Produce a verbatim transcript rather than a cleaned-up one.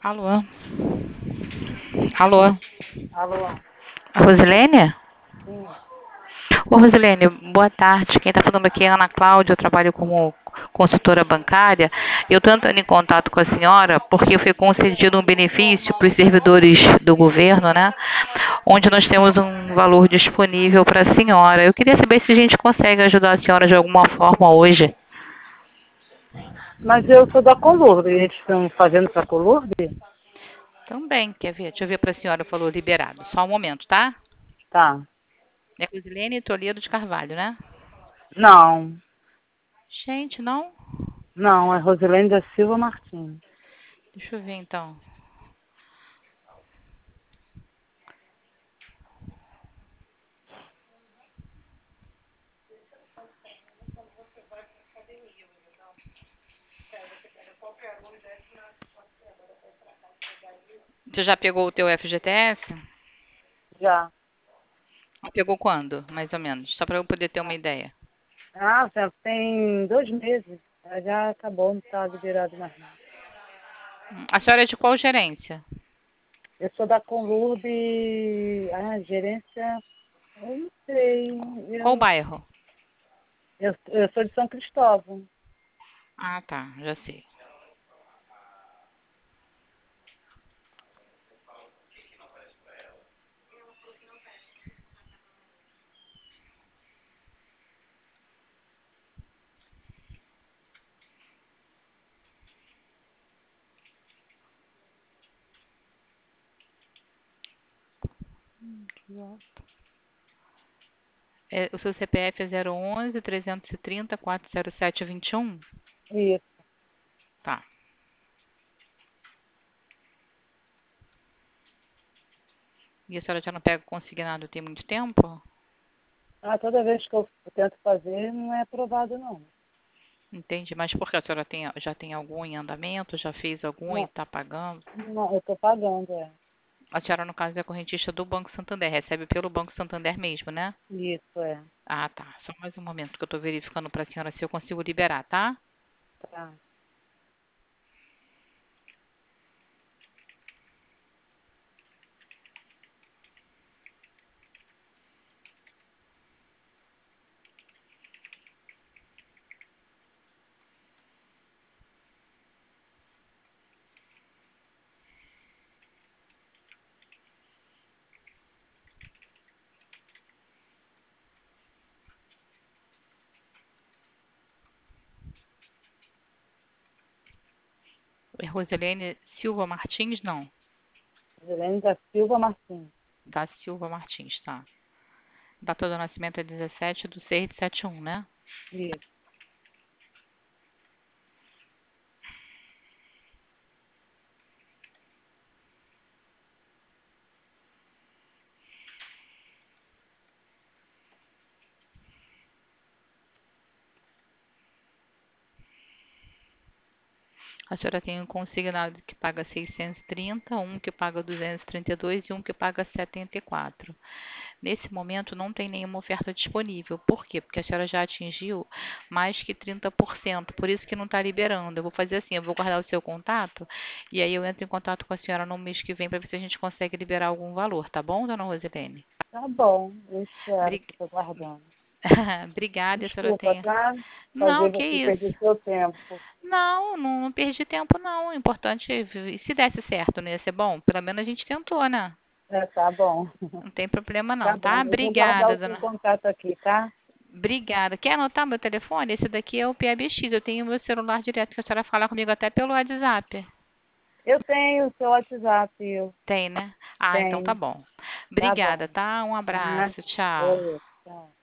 Alô? Alô? Alô? A Rosilene? Sim. Ô, Rosilene, boa tarde. Quem está falando aqui é a Ana Cláudia, eu trabalho como consultora bancária. Eu estou entrando em contato com a senhora porque foi concedido um benefício para os servidores do governo, né? Onde nós temos um valor disponível para a senhora. Eu queria saber se a gente consegue ajudar a senhora de alguma forma hoje. Mas eu sou da Colurde. Eles estão fazendo para a Colurde? Também, quer ver? Deixa eu ver para a senhora, falou liberado. Só um momento, tá? Tá. É Rosilene Toledo de Carvalho, né? Não. Gente, não? Não, é Rosilene da Silva Martins. Deixa eu ver então. Você já pegou o teu F G T S? Já. Pegou quando, mais ou menos? Só para eu poder ter uma ideia. Ah, já tem dois meses. Já acabou, não está liberado mais não. A senhora é de qual gerência? Eu sou da Colurde. Ah, gerência. Eu não sei. Qual Eu, bairro? eu, eu sou de São Cristóvão. Ah, tá, já sei. É, o seu C P F é zero onze, trezentos e trinta, quatrocentos e sete, vinte e um? Isso. Tá. E a senhora já não pega consignado tem muito tempo? Ah, toda vez que eu tento fazer, não é aprovado não. Entendi. Mas por que a senhora tem, já tem algum em andamento? Já fez algum e Não, está pagando? não, eu estou pagando, é. A senhora, no caso, é correntista do Banco Santander. Recebe pelo Banco Santander mesmo, né? Isso, é. Ah, tá. Só mais um momento que eu estou verificando para a senhora se eu consigo liberar, tá? Tá. É Rosilene Silva Martins? Não. Helene da Silva Martins. Da Silva Martins, tá. Data do nascimento é dezessete de seis de setenta e um, né? Isso. A senhora tem um consignado que paga seiscentos e trinta, um que paga duzentos e trinta e dois e um que paga setenta e quatro. Nesse momento não tem nenhuma oferta disponível. Por quê? Porque a senhora já atingiu mais que trinta por cento, por isso que não está liberando. Eu vou fazer assim, eu vou guardar o seu contato e aí eu entro em contato com a senhora no mês que vem para ver se a gente consegue liberar algum valor, tá bom, dona Rosilene? Tá bom, eu espero, Bri- fico aguardando. Obrigada, a senhora Desculpa, tenha. tá? Não, Fazer que você isso. perder seu tempo. Não, não, não perdi tempo, não. O importante é, e se desse certo, não ia ser bom? Pelo menos a gente tentou, né? É, tá bom. Não tem problema Tá não, bom, tá? eu vou guardar Obrigada, o seu dona. contato aqui, tá? Obrigada. Quer anotar meu telefone? Esse daqui é o P B X. Eu tenho meu celular direto, que a senhora fala comigo até pelo WhatsApp. Eu tenho o seu WhatsApp, eu Tem, né? Ah, então tá tenho. bom. Tá Obrigada, bom. tá? Um Ah, abraço. Tchau. oi, tchau.